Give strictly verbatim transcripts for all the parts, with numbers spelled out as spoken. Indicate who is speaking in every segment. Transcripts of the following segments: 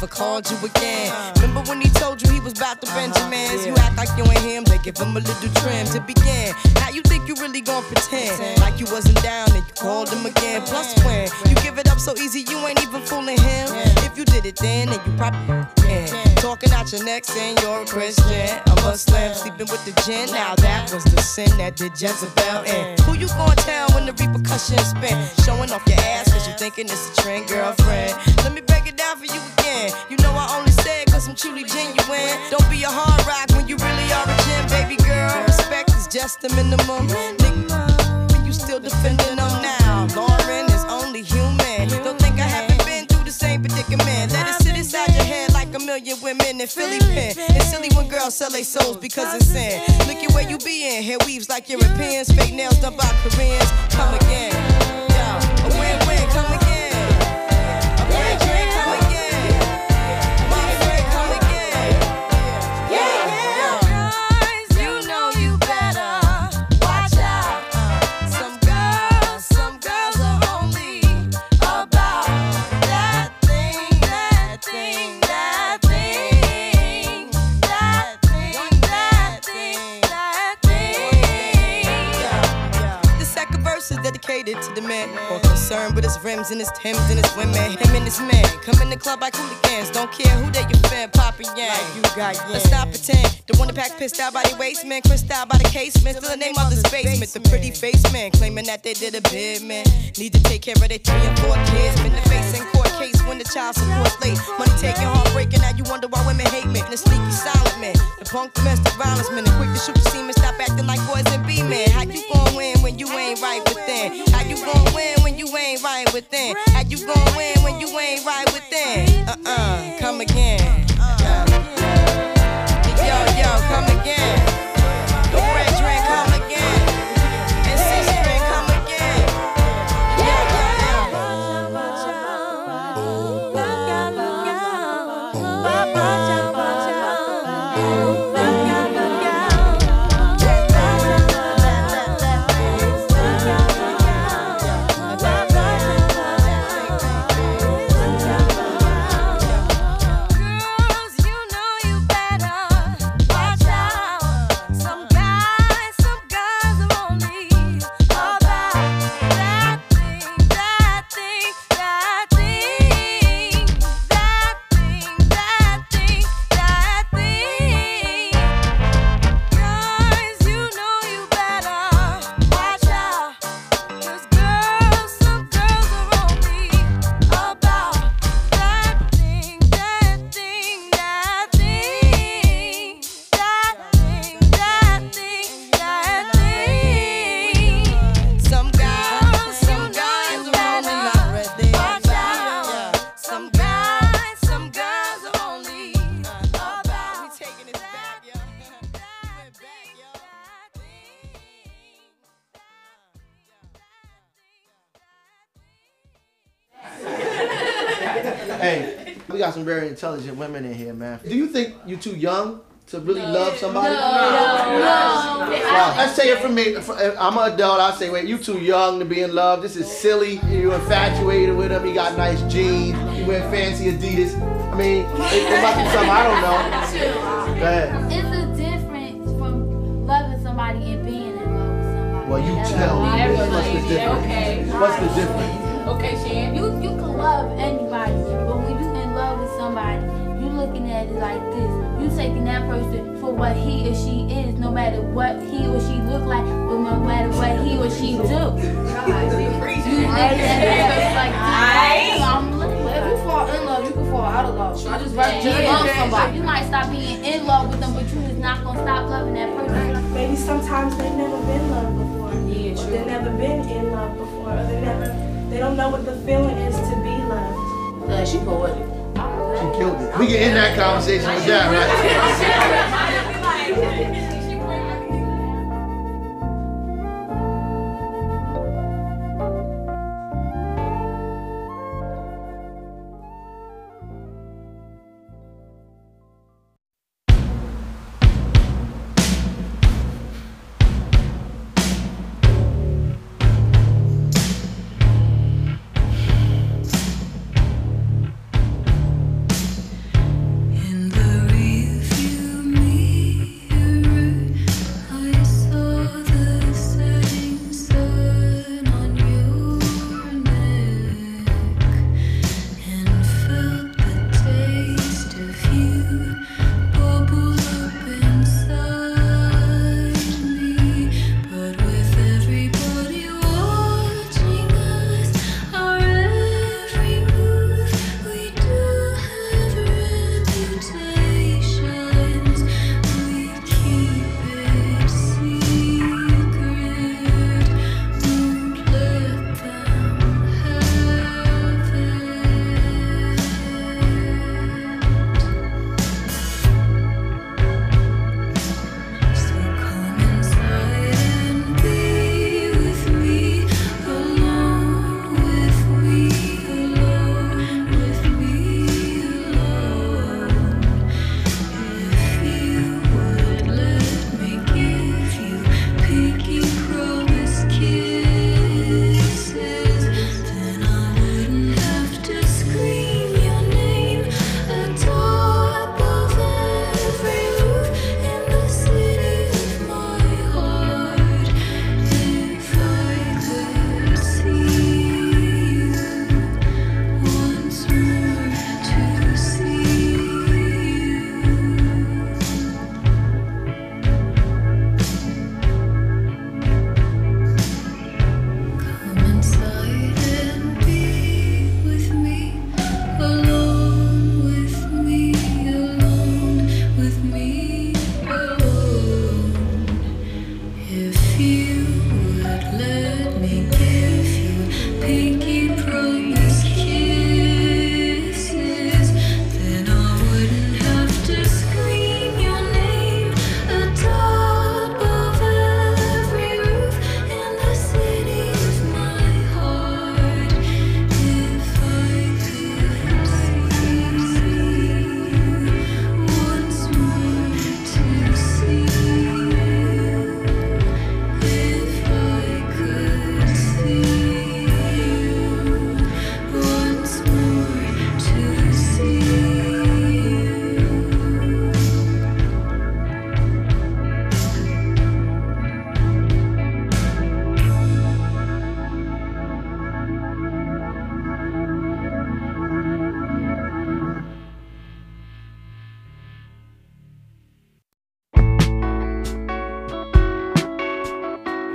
Speaker 1: never called you again. Remember when he told you he was about to Benjamins? You act like you ain't him, they give him a little trim to begin. Now you think you really gon' pretend like you wasn't down and you called him again. Plus when you give it up so easy, you ain't even fooling him. If you did it then, then you probably can. Talking out your neck saying you're a Christian, a Muslim, sleeping with the gin. Now that was the sin that did Jezebel in. Who you gon' tell when the repercussions spin? Showing off your ass cause you thinking it's a trend, girlfriend. Let me break it down for you again. You know I only say it cause I'm truly genuine. Don't be a hard rock when you really are a gem, baby girl. Respect is just the minimum. Nigga, you still defending them now. Lauren is only human. Don't think I haven't been through the same predicament. Let it sit inside your head like a million women in Philly pen. It's silly when girls sell their souls because it's sin. Look at where you be in. Hair weaves like Europeans. Fake nails done by Koreans. Come again. Yo, a win-win, come again. Dedicated to the man, more concerned with his rims and his Timbs and his women. Him and his man come in the club like hooligans. Don't care who they your fan, Papa Yang. Like you got yeah. Let's not pretend. The one that pack pissed out by the waist, man, crissed out by the casement. Still the name of this basement. The pretty face man claiming that they did a bid, man. Need to take care of their three and four kids. Been the face in court case when the child support's late. Money taking, heartbreaking. Now you wonder why women hate men. The sneaky silent man, the punk domestic violence man, the quick to shoot the semen. Stop acting like boys and be men. How you gon' win when you ain't right within? How you gon' win when you ain't right within? How you gon' win when you ain't right within? Uh-uh, come again. Uh. Yo, yo, come again. The red drink, come again. And six drink, come again. Yeah, yeah,
Speaker 2: Hey, we got some very intelligent women in here, man. Do you think you're too young to really no. love somebody?
Speaker 3: No, no, no.
Speaker 2: Well, let's say it from me. I'm an adult. I say, wait, you too young to be in love. This is silly. You're infatuated with him. He got nice jeans. He wear fancy Adidas. I mean, it, it must be something I don't know. Go ahead.
Speaker 3: It's a difference from loving somebody and being in love with somebody.
Speaker 2: Well, you tell me. What's the difference?
Speaker 4: Okay.
Speaker 2: What's the difference?
Speaker 4: Okay, Shan.
Speaker 3: You you can love anybody, but when you in love with somebody, you looking at it like this. You taking that person for what he or she is, no matter what he or she look like, but no matter what he or she do. You at that like this. If you fall in love, you can fall out of love. You just right just love somebody. You might stop being in love with them, but you just not gonna stop loving that person.
Speaker 5: Maybe sometimes they've never been loved before.
Speaker 4: Yeah, true.
Speaker 5: They've never been in love before. Or they never. They don't know what the feeling is to be loved.
Speaker 4: Uh, she poetic.
Speaker 2: She killed it. We can end that conversation with that, right?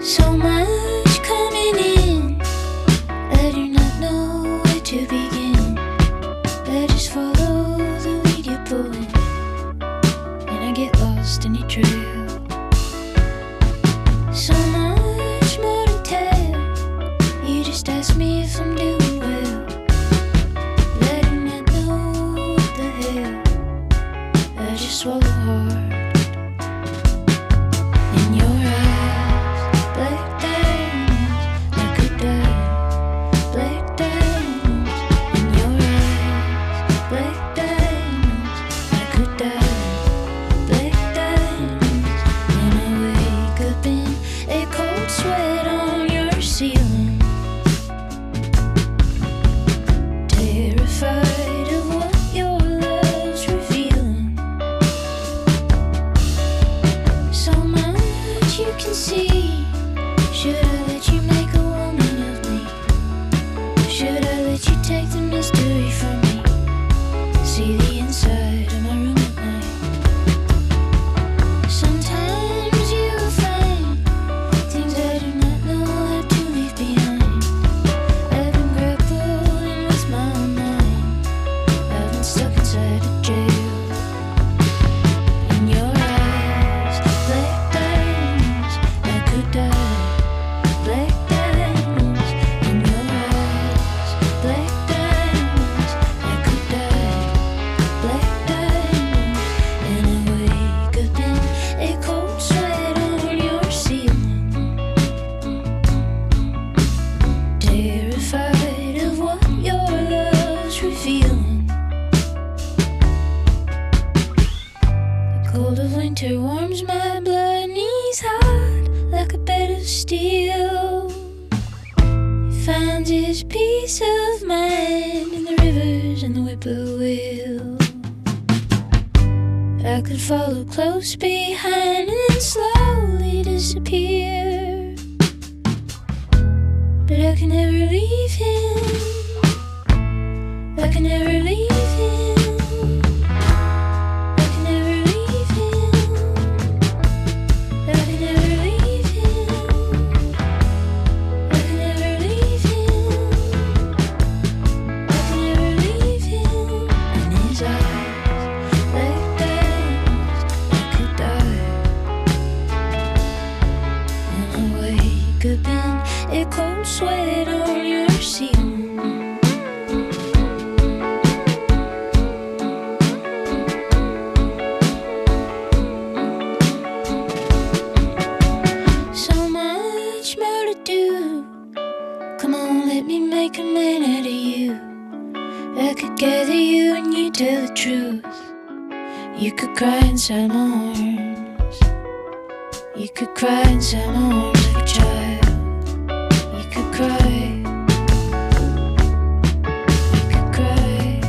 Speaker 4: So much coming in, I do not know where to begin. I just follow the lead you're pulling, and I get lost in your trail. So much more to tell, you just ask me if I'm doing well. I do not know what the hell, I just swallow hard. In your eyes, black diamonds, I could die. Black diamonds, in your eyes, black diamonds, I could die. Black diamonds, and I wake up in a cold sweat on your ceiling, terrified of what your love's revealing. So much you can see. Should I let you make a woman of me? Should I let you take the mystery from me? See the inside of my room at night. Sometimes you will find things I do not know how to leave behind. I've been grappling with my own mind. I've been stuck inside a jail. In your eyes, black diamonds, I could die. Black diamonds, in your eyes, black diamonds, I could die. Black diamonds, and I wake up in a cold sweat on your ceiling, terrified of what your love's revealing. The cold of winter warms my blood, knees hot like a bed of steel. He finds his peace of mind in the rivers and the whippoorwill. I could follow close behind and then slowly disappear, but I can never leave him. I can never leave him. I can never leave him. I can never leave him. I can never leave him. I can never leave him. In his eyes, like diamonds, I could die. And I wake up in a cold sweat on your ceiling. So much more to do. Come on, let me make a man out of you. I could gather you and you tell the truth. You could cry inside my arms. You could cry inside my arms like a child. You could cry. You could cry.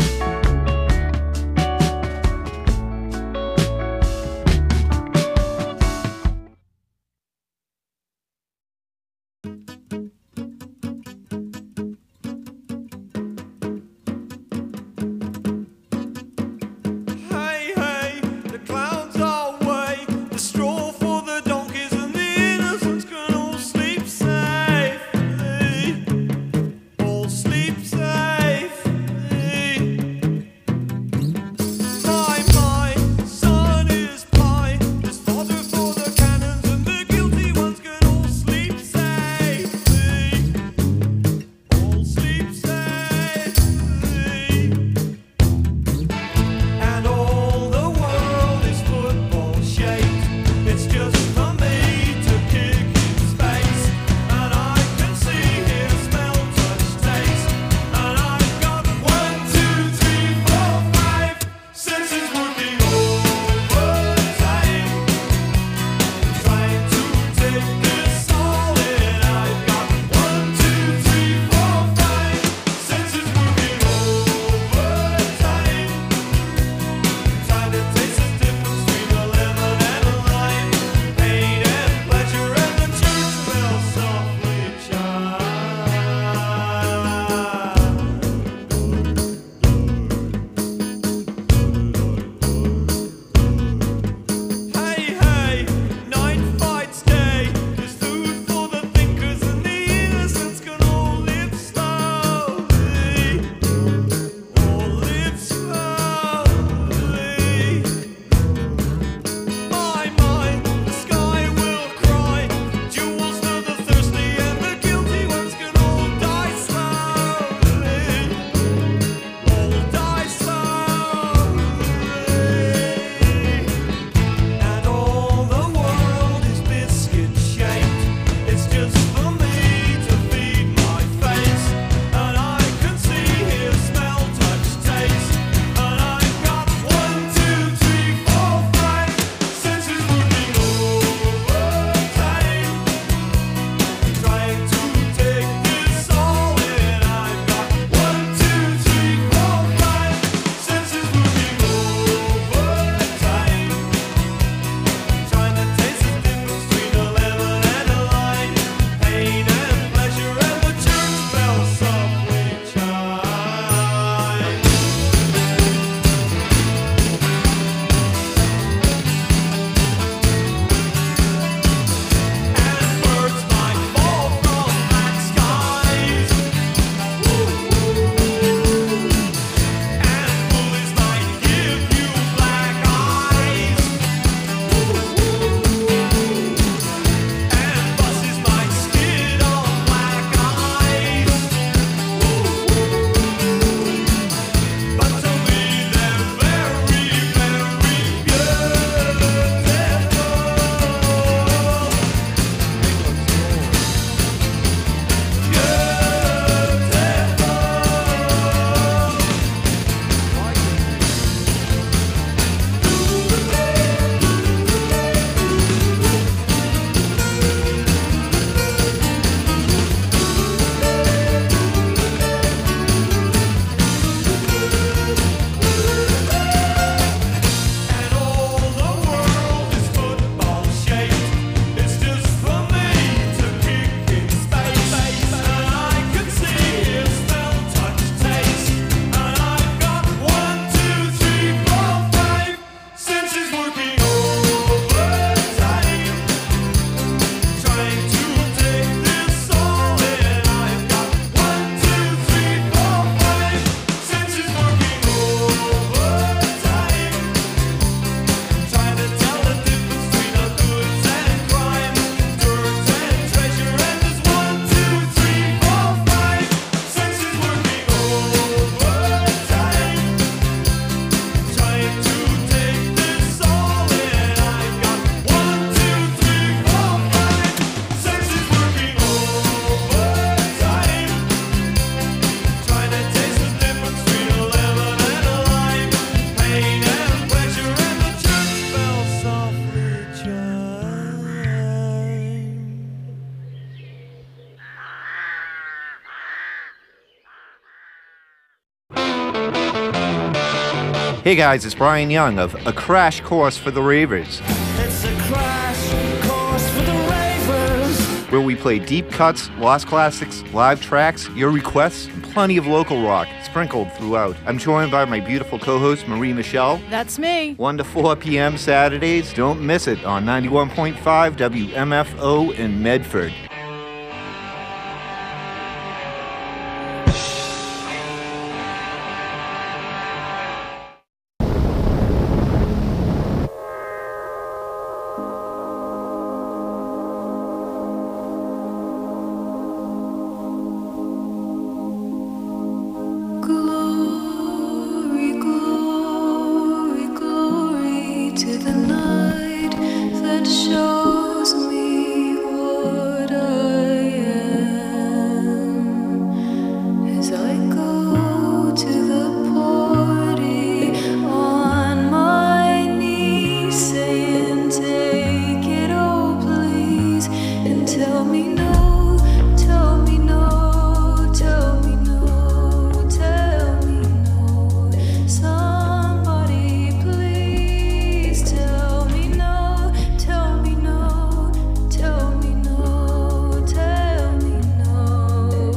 Speaker 6: Hey, hey, the clouds are away. The straw for the donkeys and the innocent Hey guys, it's Brian Young of A Crash Course for the Ravers.
Speaker 7: It's a crash course for the ravers.
Speaker 6: Where we play deep cuts, lost classics, live tracks, your requests, and plenty of local rock sprinkled throughout. I'm joined by my beautiful co-host Marie Michelle.
Speaker 8: That's me.
Speaker 6: one to four p.m. Saturdays. Don't miss it on ninety-one point five W M F O in Medford.
Speaker 4: Glory, glory, glory to the night that shows me what I am. As I go to the party on my knees, saying, take it all, please, and tell me no, tell me no, tell me no, tell me no. Somebody please tell me no, tell me no, tell me no, tell me no.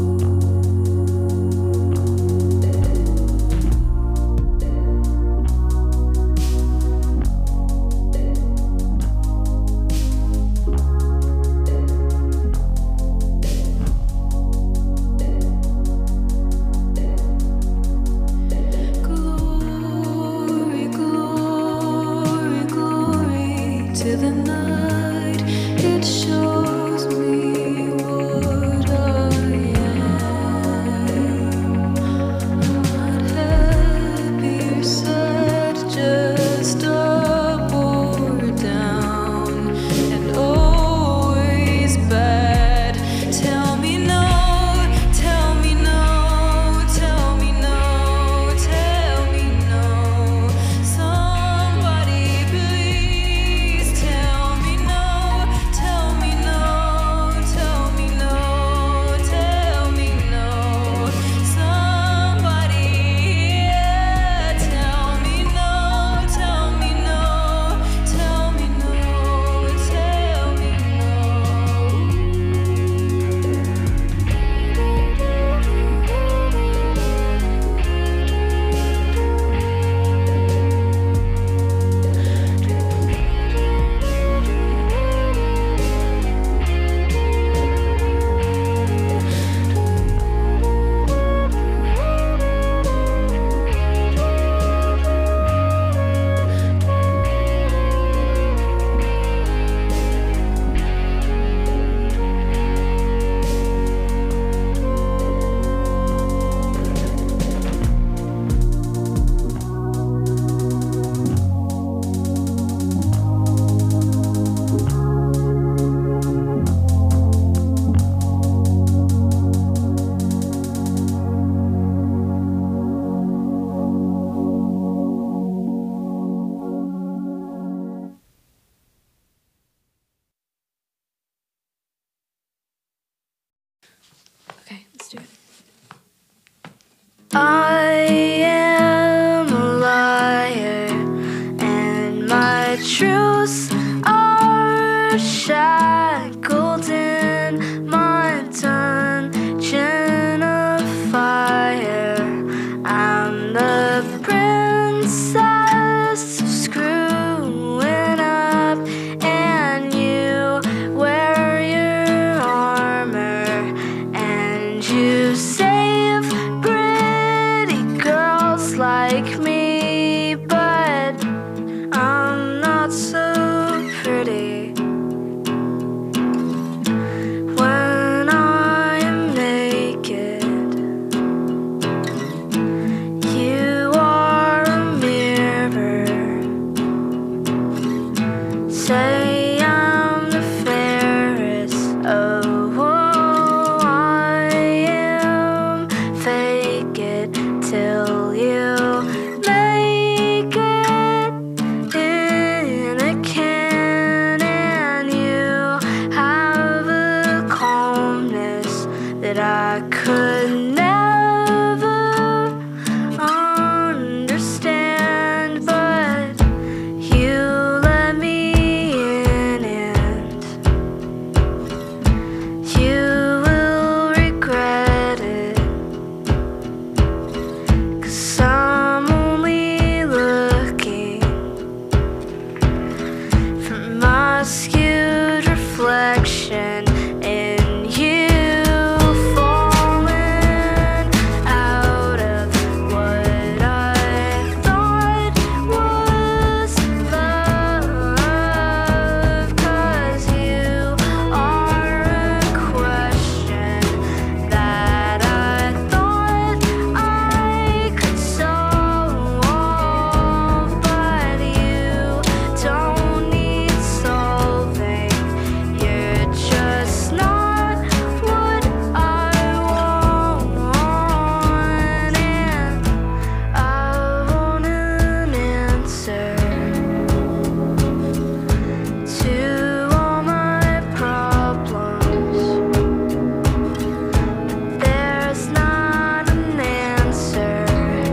Speaker 4: Glory, glory, glory to the night. It shows me what I am. I'm not happy or sad, just up or down, and always bad. Tell me no, tell me no, tell me no, tell me no. Somebody please tell me no, tell me no, tell me no, tell me no. Somebody, yeah, tell me no, tell me no, tell me no, tell me Okay, let's do it. I am a liar, and my truths are shackled in my dungeon of fire. I'm the princess screwing up, and you wear your armor, and you save pretty girls like me, but I'm not so pretty. my skewed reflection in you, falling out of what I thought was love. 'Cause you are a question that I thought I could solve, but you don't need solving. You're just not what I want, and I want an answer to all my problems. There's not an answer.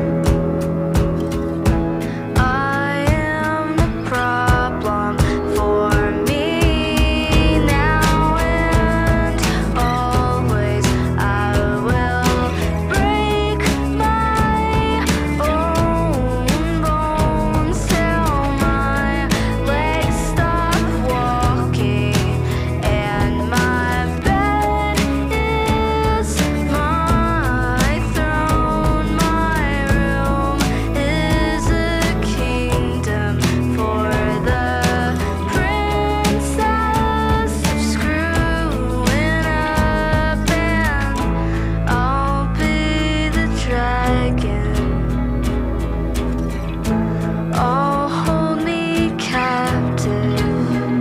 Speaker 4: I am the problem for me now and always. I will break my own bones till my legs stop walking, and my bed is my throne. My room is a kingdom for the princess of screwing up, and I'll be the dragon. Oh, hold me captive.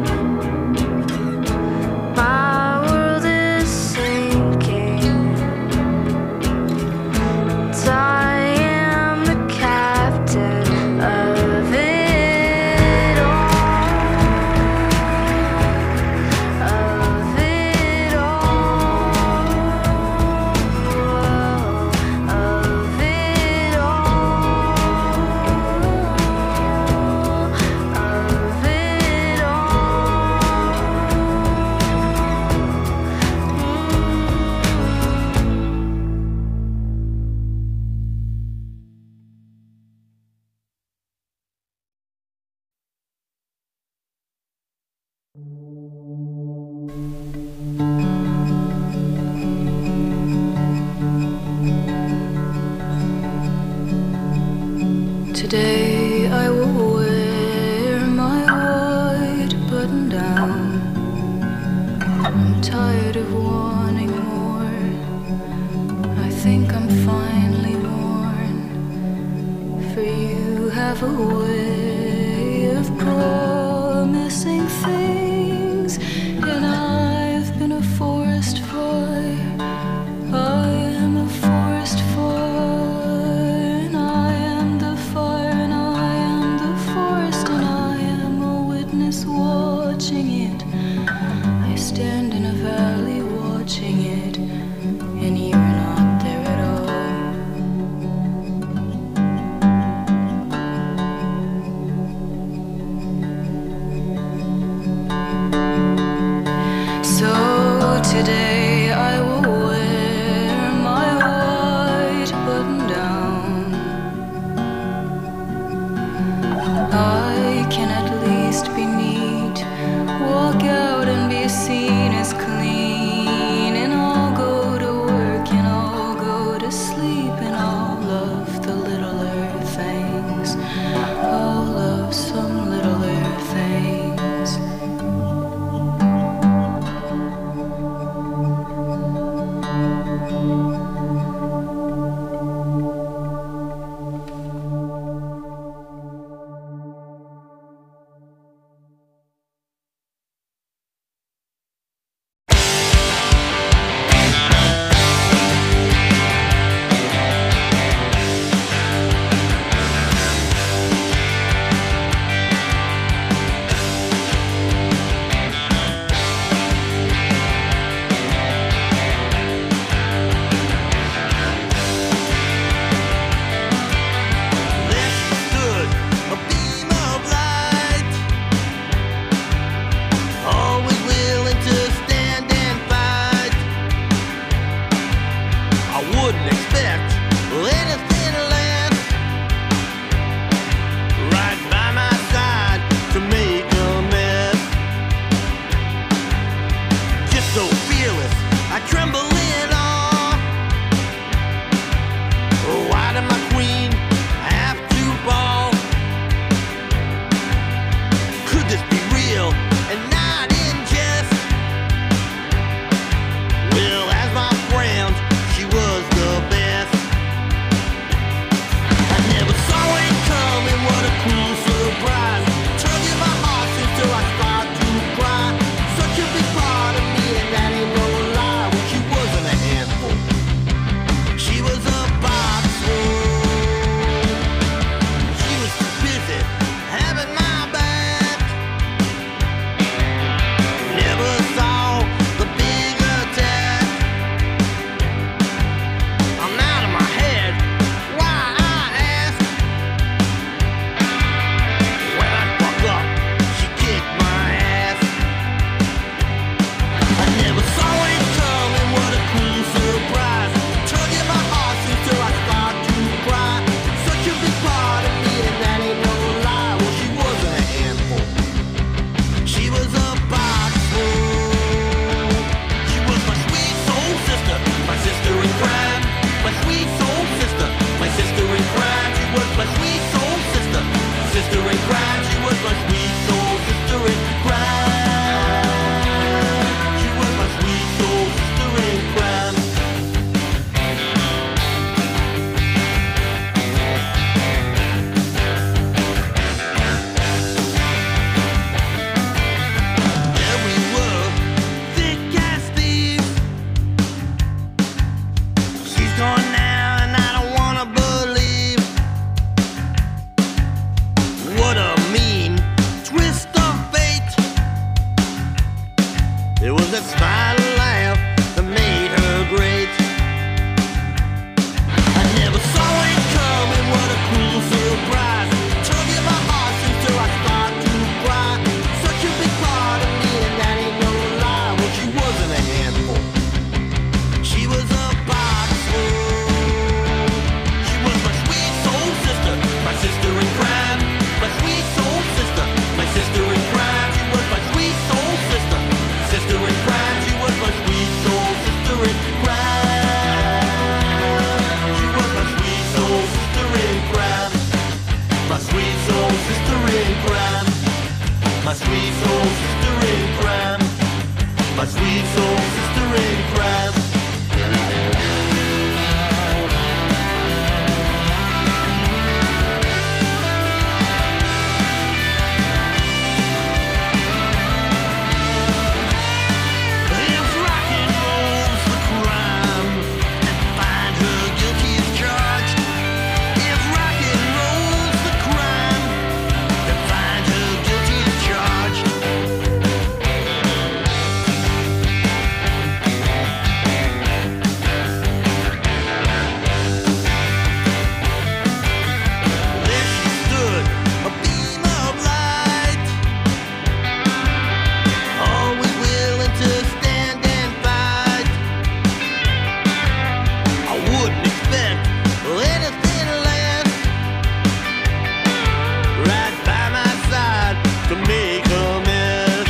Speaker 4: My world is sinking, and I am the captain of it all, of it all, of it
Speaker 8: Today I will wear my white button down. I'm tired of wanting more. I think I'm finally worn. For you have a way of promising things, and I've been a forest fire. I am a forest fire, and I am the fire, and I am the forest, and I am a witness watching it. I stand in a valley watching it, and you're not there at all. So today I will wear my white button down. I can at least be neat, walk out and be seen as
Speaker 9: It was that smile and laugh that made her great. I never saw it coming, what a cruel surprise. Tugging my heart until I start to cry. Such a big part of me, and that ain't no lie. Well, she wasn't a handful. She was a box full. She was my sweet soul sister, my sister in crime. My sweet soul sister, my sister in crime. She was my sweet soul sister, sister in crime. She was my sweet soul sister in crime. She was my sweet soul sister in crime. My sweet soul sister in crime. My sweet soul sister in crime. My sweet soul sister in crime. If rock and roll's the crime, then find her guilty as charged. If rock and roll's the crime, then find her guilty as charged. There she stood, a beam of light, always willing to stand and fight. I wouldn't expect anything less. Right by my side to make a mess.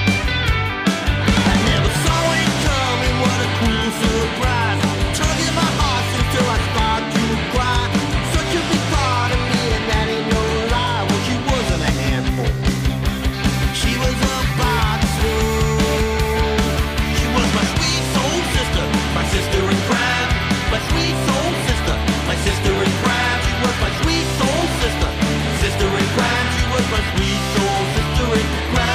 Speaker 9: I never saw it coming, what a cruel surprise. Tugging my heart until I start to cry. Such a big part of me, and that ain't no lie. Well, she wasn't a handful. She was a box full. She was my sweet soul sister, my sister in crime. My sweet soul sister, my sister in crime. She was my sweet soul sister, sister in crime. She was my sweet soul sister in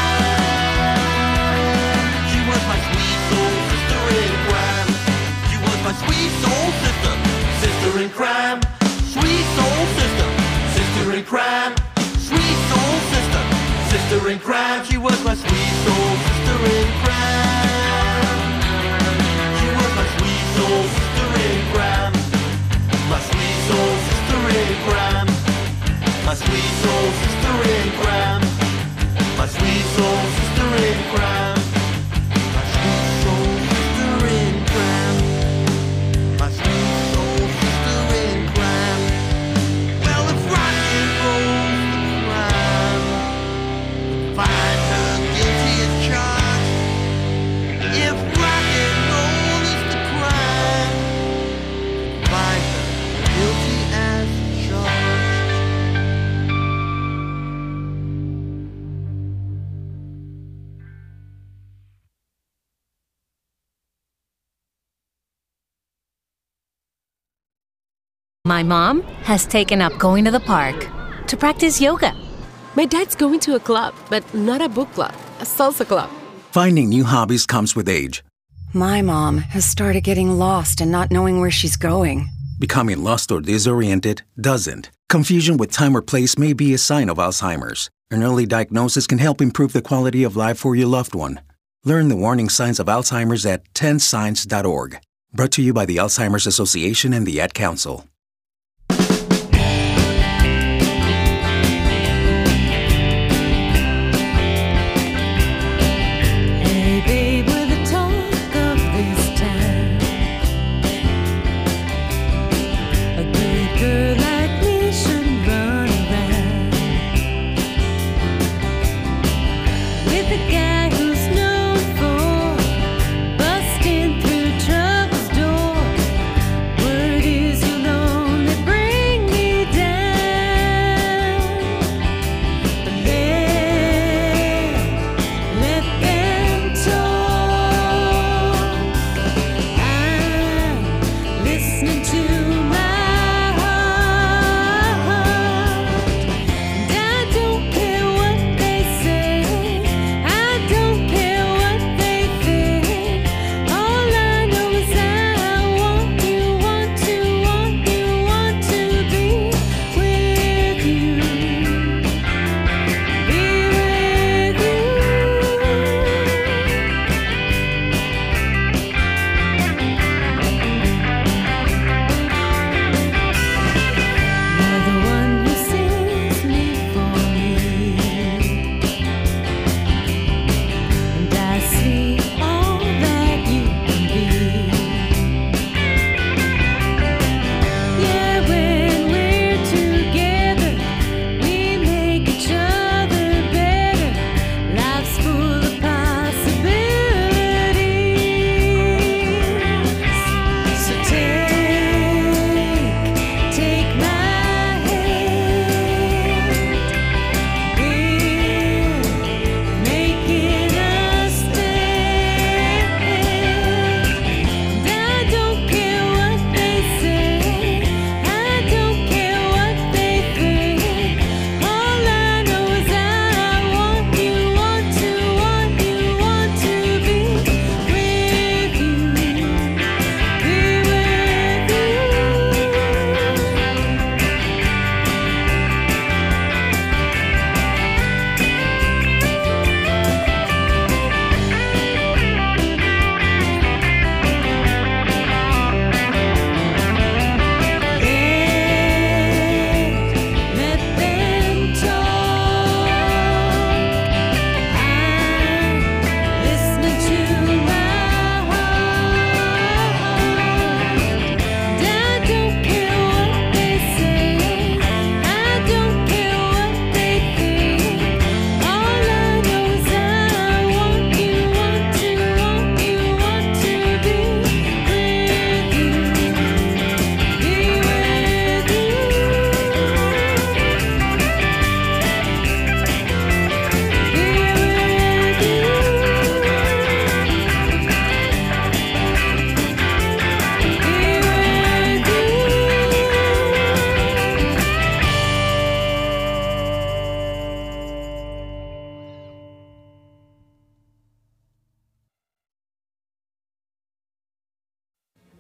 Speaker 9: crime. She was my sweet soul sister in crime. She was my sweet soul sister, sister in crime. Sweet soul sister, sister in crime. Sweet soul sister, sister in crime. She was my sweet soul sister in crime. She was my sweet soul sister in crime. My sweet soul sister in crime. My sweet soul sister in crime. My sweet soul sister in crime. My sweet soul sister in crime. My sweet soul sister in crime. Well, if rock and roll's the crime, find her guilty as charged. If rock and roll is the crime, find her guilty as charged.
Speaker 10: My mom has taken up going to the park to practice yoga.
Speaker 11: My dad's going to a club, but not a book club, a salsa club.
Speaker 12: Finding new hobbies comes with age.
Speaker 13: My mom has started getting lost and not knowing where she's going.
Speaker 12: Becoming lost or disoriented doesn't. Confusion with time or place may be a sign of Alzheimer's. An early diagnosis can help improve the quality of life for your loved one. Learn the warning signs of Alzheimer's at ten signs dot org. Brought to you by the Alzheimer's Association and the Ad Council.
Speaker 7: Hey babe, we're the talk of this town. A good girl like me should run around with a guy who's known for busting through trouble's door. Word is, you know,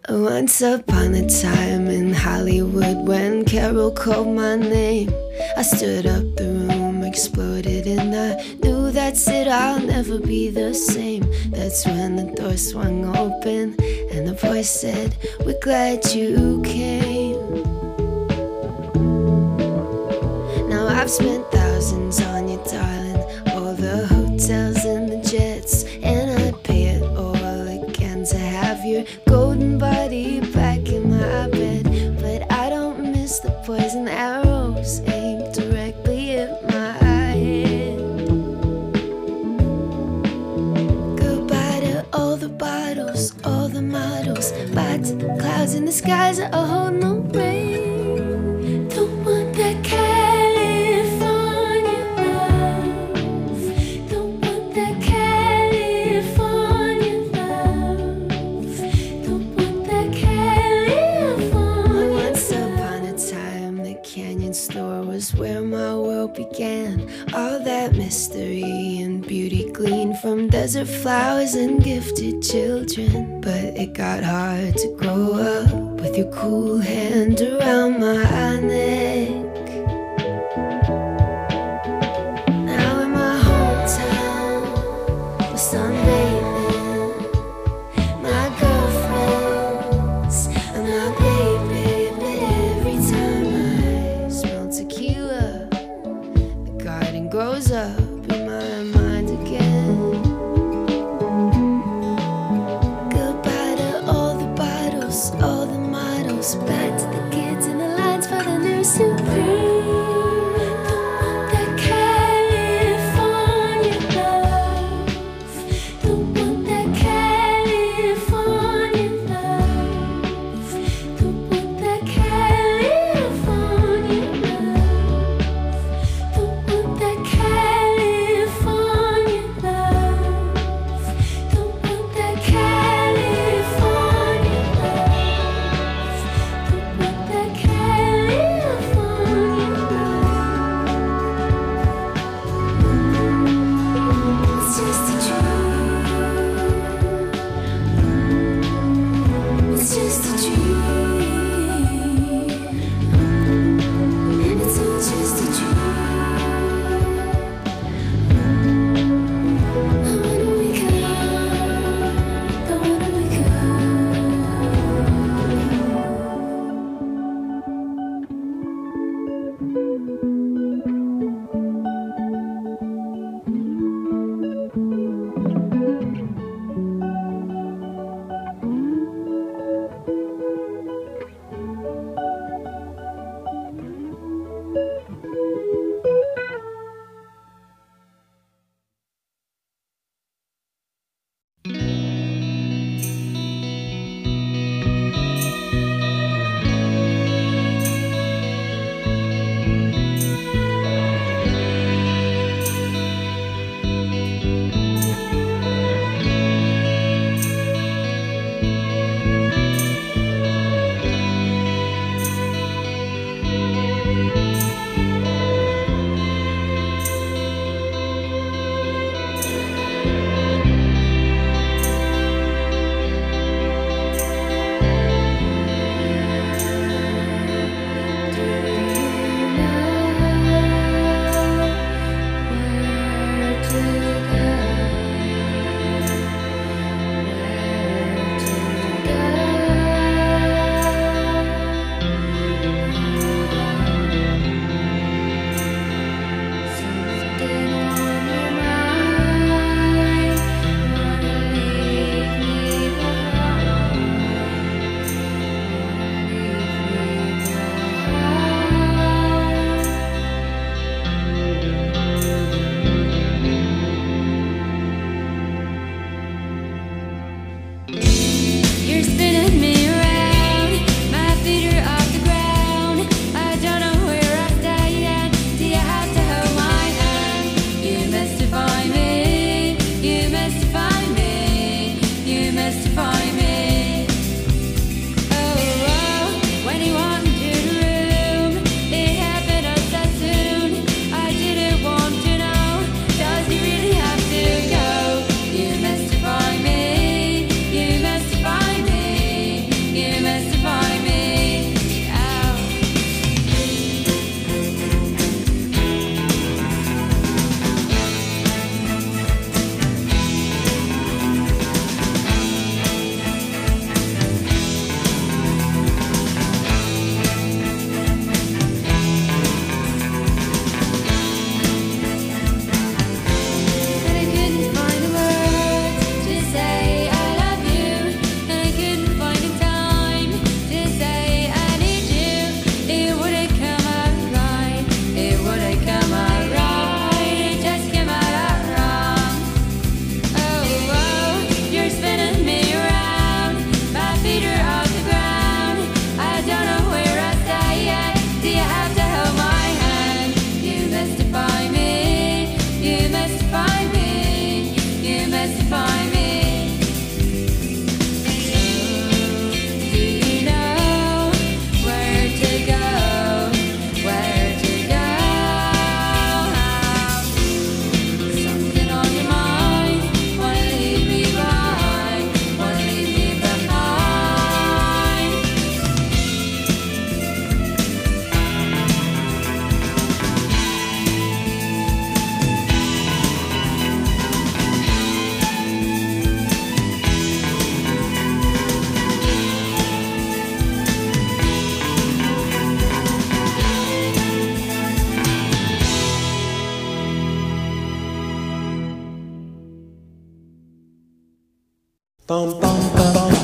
Speaker 14: Once upon a time in Hollywood, when Carol called my name, I stood up, the room exploded, and I knew that's it, I'll never be the same. That's when the door swung open and the voice said, we're glad you came. Now I've spent thousands on you, darling, all the hotels and the jets, and I'd pay it all again to have your golden body back in my bed. But I don't miss the poison arrows aimed directly at my head. Goodbye to all the bottles, all the models, bye to the clouds in the skies that are holding no rain. Don't want that California love. Don't want that California love. Don't want that California. Once upon a time, the Canyon store was where my world began. All that mystery and beauty gleaned from desert flowers and gifted children. But it got hard to grow up with your cool hand around my neck. Now in my hometown, we're sunbathing, my girlfriends and my baby. But every time I smell tequila, the garden grows up in my mind again. Goodbye to all the bottles, all the models, back to the kids in the lines for the new Supreme. Don't want that California love. Don't want that California love. Don't want that California love. Don't want that California love. Don't want that California love. Don't want that California love. It's just a dream. It's just a dream. It's all just a dream. I wanna wake up. I wanna wake up. You're spinning me around, my feet are off the ground. I don't know where I stand. Do you have to hold my hand? You mystify me, you mystify me, you mystify me. Oh, oh, when you walked into the room, it happened all so soon. I didn't want to know, does he really have to go? You mystify me, you mystify me. find me. Do you know where to go? Where to go? Something on your mind. Wanna leave me behind. Wanna leave me behind.
Speaker 15: Bum, bum, bum, bum.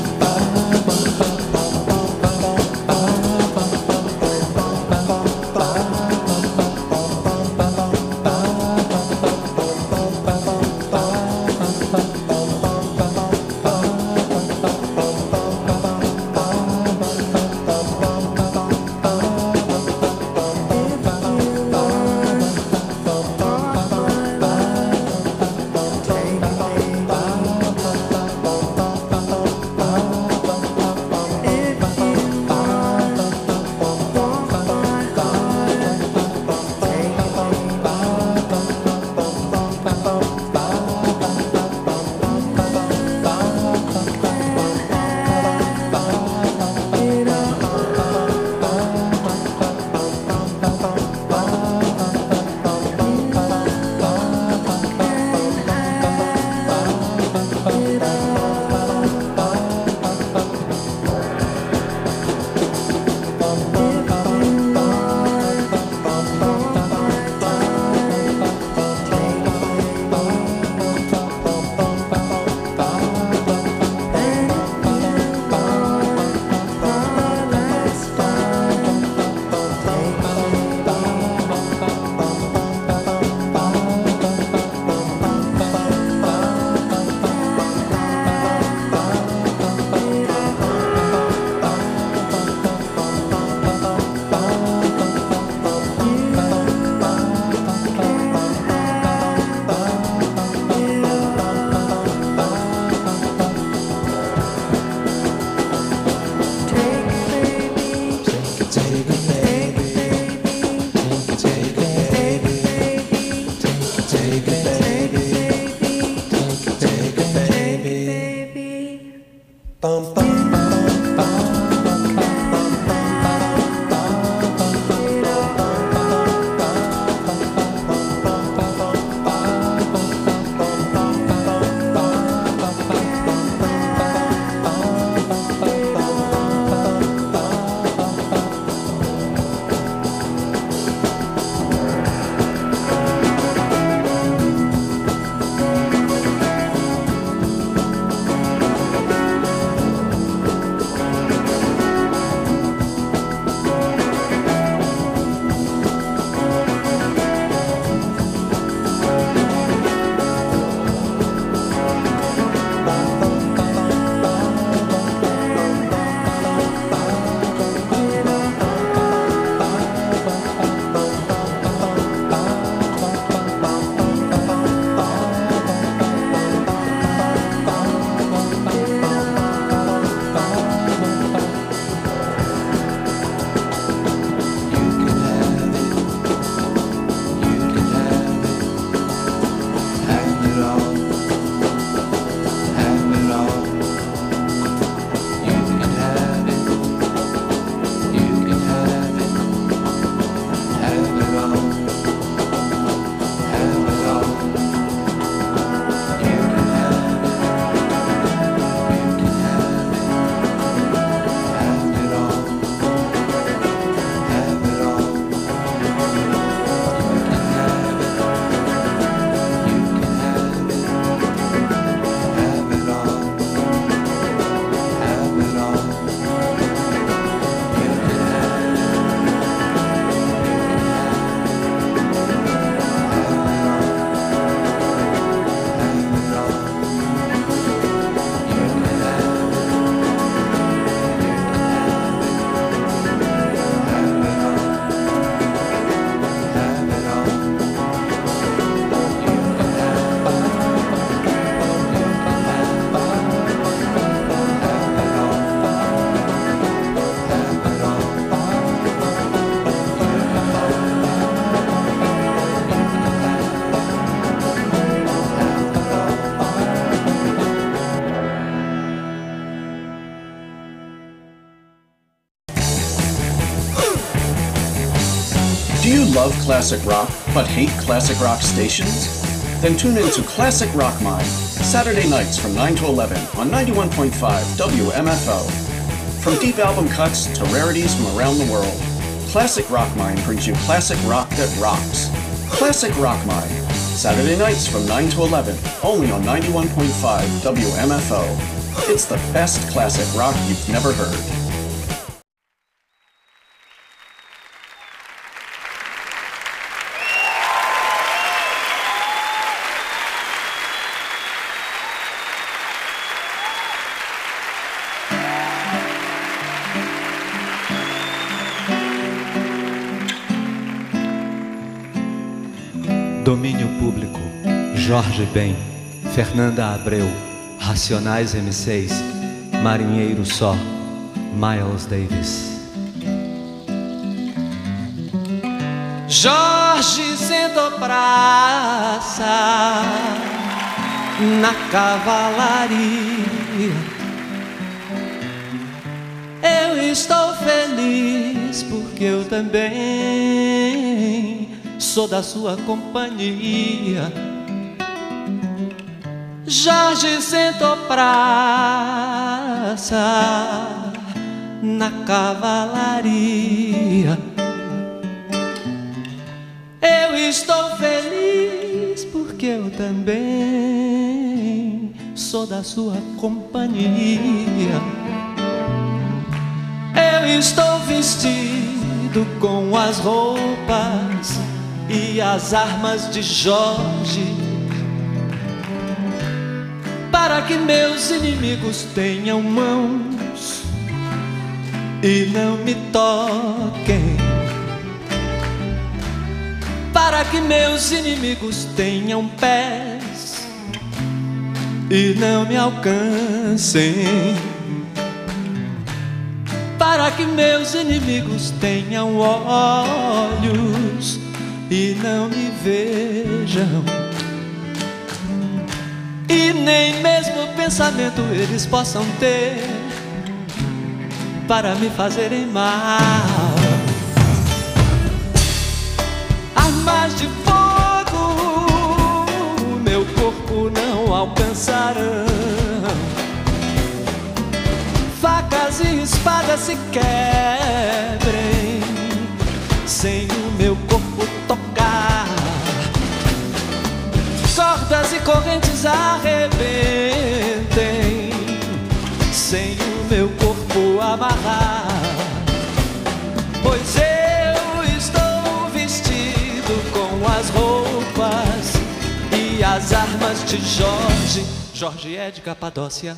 Speaker 16: love classic rock but hate classic rock stations? Then tune in to Classic Rock Mine, Saturday nights from nine to eleven on ninety-one point five W M F O. From deep album cuts to rarities from around the world, Classic Rock Mine brings you classic rock that rocks. Classic Rock Mine, Saturday nights from nine to eleven, only on ninety-one point five W M F O. It's the best classic rock you've never heard.
Speaker 15: Domínio Público, Jorge Ben, Fernanda Abreu, Racionais M seis, Marinheiro Só, Miles Davis.
Speaker 17: Jorge sentou praça na cavalaria. Eu estou feliz porque eu também sou da sua companhia. Jorge sentou praça na cavalaria. Eu estou feliz porque eu também sou da sua companhia. Eu estou vestido com as roupas e as armas de Jorge, para que meus inimigos tenham mãos e não me toquem, para que meus inimigos tenham pés e não me alcancem, para que meus inimigos tenham olhos e não me vejam, e nem mesmo pensamento eles possam ter para me fazerem mal. Armas de fogo meu corpo não alcançarão, facas e espadas se quebrem sem o meu corpo tocar, cordas e correntes arrebentem sem o meu corpo amarrar, pois eu estou vestido com as roupas e as armas de Jorge. Jorge é de Capadócia.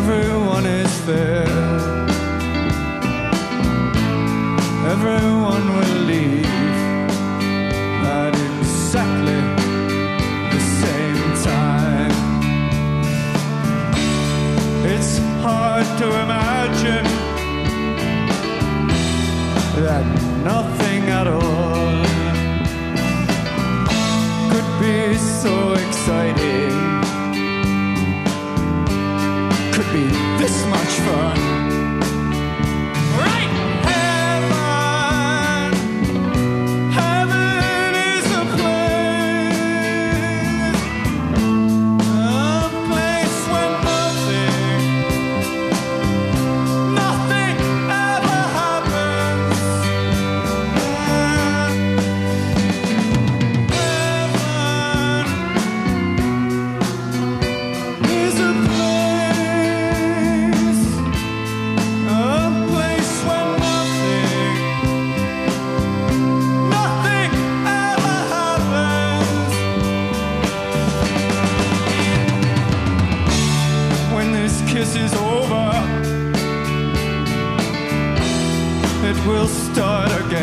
Speaker 17: everyone is fair. Everyone will leave at exactly the same time. It's hard to imagine that nothing at all could be so exciting, could be this much fun. Right? Heaven, heaven is a place, a place where nothing, nothing ever happens. Is a place, a place where nothing, nothing ever happens. When this kiss is over, it will start again.